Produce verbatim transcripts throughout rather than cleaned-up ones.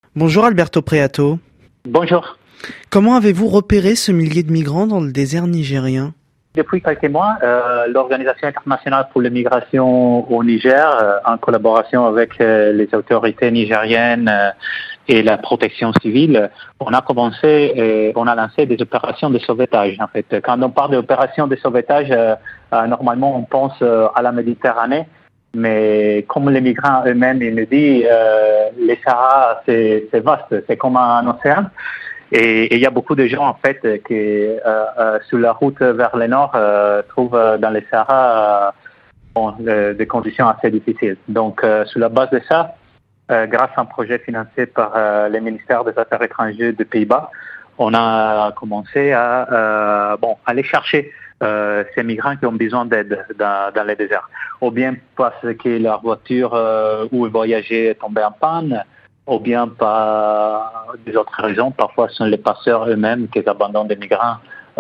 Bonjour Alberto Preato. Bonjour. Comment avez-vous repéré ce millier de migrants dans le désert nigérien? Depuis quelques mois, euh, l'Organisation internationale pour les migrations au Niger, euh, en collaboration avec euh, les autorités nigériennes euh, et la protection civile, on a commencé et on a lancé des opérations de sauvetage. En fait, quand on parle d'opérations de sauvetage, euh, euh, normalement on pense euh, à la Méditerranée, mais comme les migrants eux-mêmes ils nous disent, euh, les Sahara c'est, c'est vaste, c'est comme un océan. Et il y a beaucoup de gens en fait qui, euh, euh, sur la route vers le nord, euh, trouvent euh, dans les Sahara euh, bon, le, des conditions assez difficiles. Donc, euh, sur la base de ça, euh, grâce à un projet financé par euh, le ministère des Affaires étrangères des Pays-Bas, on a commencé à euh, bon aller chercher euh, ces migrants qui ont besoin d'aide dans, dans les déserts, ou bien parce que leur voiture euh, où ils voyageaient est tombée en panne, ou bien par des autres raisons. Parfois, ce sont les passeurs eux-mêmes qui abandonnent des migrants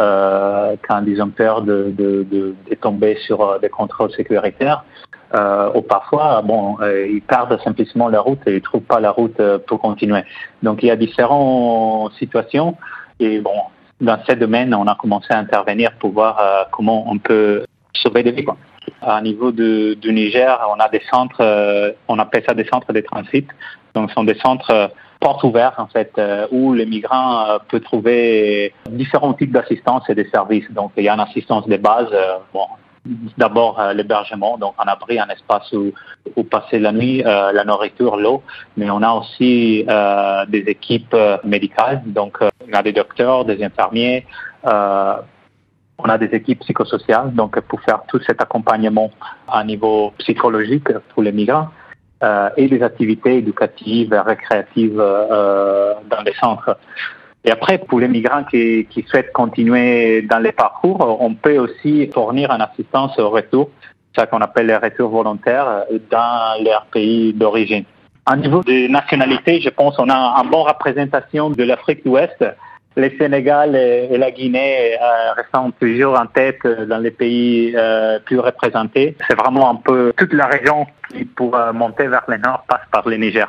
euh, quand ils ont peur de, de, de, de tomber sur des contrôles sécuritaires. Euh, ou parfois, bon, euh, ils perdent simplement la route et ils ne trouvent pas la route pour continuer. Donc, il y a différentes situations. Et bon, dans ce domaine, on a commencé à intervenir pour voir euh, comment on peut sauver des vies, quoi. À niveau de, du Niger, on a des centres, euh, on appelle ça des centres de transit. Donc, ce sont des centres euh, portes ouvertes, en fait, euh, où les migrants euh, peuvent trouver différents types d'assistance et de services. Donc, il y a une assistance de base. Euh, bon, d'abord, euh, l'hébergement, donc un abri, un espace où, où passer la nuit, euh, la nourriture, l'eau. Mais on a aussi euh, des équipes euh, médicales. Donc, euh, on a des docteurs, des infirmiers. Euh, On a des équipes psychosociales, donc pour faire tout cet accompagnement à niveau psychologique pour les migrants euh, et des activités éducatives, récréatives euh, dans les centres. Et après, pour les migrants qui, qui souhaitent continuer dans les parcours, on peut aussi fournir une assistance au retour, ce qu'on appelle les retours volontaires dans leur pays d'origine. Au niveau de nationalité, je pense qu'on a une bonne représentation de l'Afrique de l'Ouest. Le Sénégal et la Guinée euh, restent toujours en tête dans les pays euh, plus représentés. C'est vraiment un peu toute la région qui, pour euh, monter vers le nord, passe par le Niger.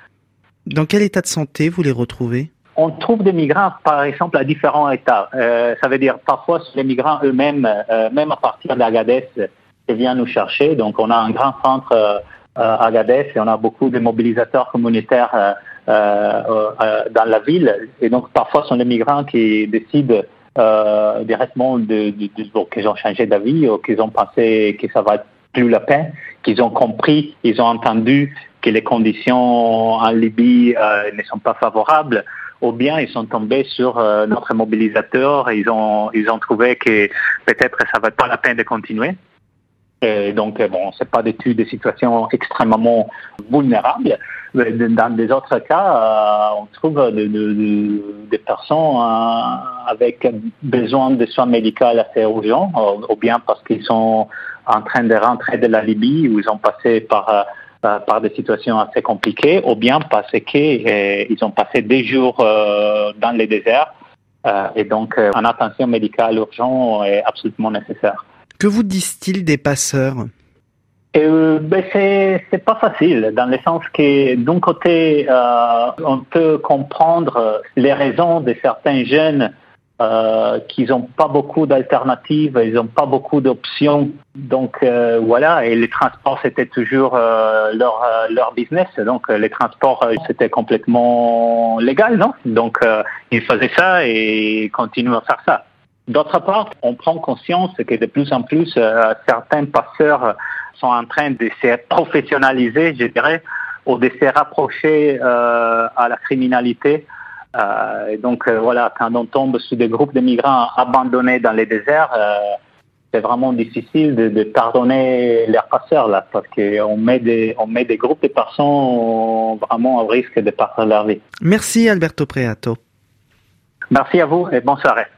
Dans quel état de santé vous les retrouvez? On trouve des migrants, par exemple, à différents états. Euh, ça veut dire parfois les migrants eux-mêmes, euh, même à partir d'Agadez, ils viennent nous chercher. Donc, on a un grand centre euh, à Agadez et on a beaucoup de mobilisateurs communautaires euh, Euh, euh, dans la ville, et donc parfois ce sont les migrants qui décident euh, directement de, de, de, de, qu'ils ont changé d'avis ou qu'ils ont pensé que ça va être plus la peine, qu'ils ont compris, ils ont entendu que les conditions en Libye euh, ne sont pas favorables, ou bien ils sont tombés sur euh, notre mobilisateur et ils ont ils ont trouvé que peut-être ça va pas la peine de continuer. Et donc, bon, c'est pas du tout des situations extrêmement vulnérables. Dans des autres cas, euh, on trouve de, de, de, des personnes euh, avec besoin de soins médicaux assez urgents, ou, ou bien parce qu'ils sont en train de rentrer de la Libye, où ils ont passé par, euh, par des situations assez compliquées, ou bien parce qu'ils euh, ont passé des jours euh, dans les déserts, euh, et donc euh, une attention médicale urgente est absolument nécessaire. Que vous disent-ils des passeurs? Euh, ben c'est c'est pas facile, dans le sens que d'un côté euh, on peut comprendre les raisons de certains jeunes euh, qui n'ont pas beaucoup d'alternatives, ils n'ont pas beaucoup d'options, donc euh, voilà, et les transports c'était toujours euh, leur euh, leur business, donc euh, les transports euh, c'était complètement légal, non? Donc euh, ils faisaient ça et ils continuent à faire ça. D'autre part, on prend conscience que de plus en plus euh, certains passeurs sont en train de se professionnaliser, je dirais, ou de se rapprocher euh, à la criminalité. Euh, et donc euh, voilà, quand on tombe sur des groupes de migrants abandonnés dans les déserts, euh, c'est vraiment difficile de, de pardonner leurs passeurs là, parce qu'on met des on met des groupes de personnes vraiment au risque de perdre leur vie. Merci Alberto Preato. Merci à vous et bonne soirée.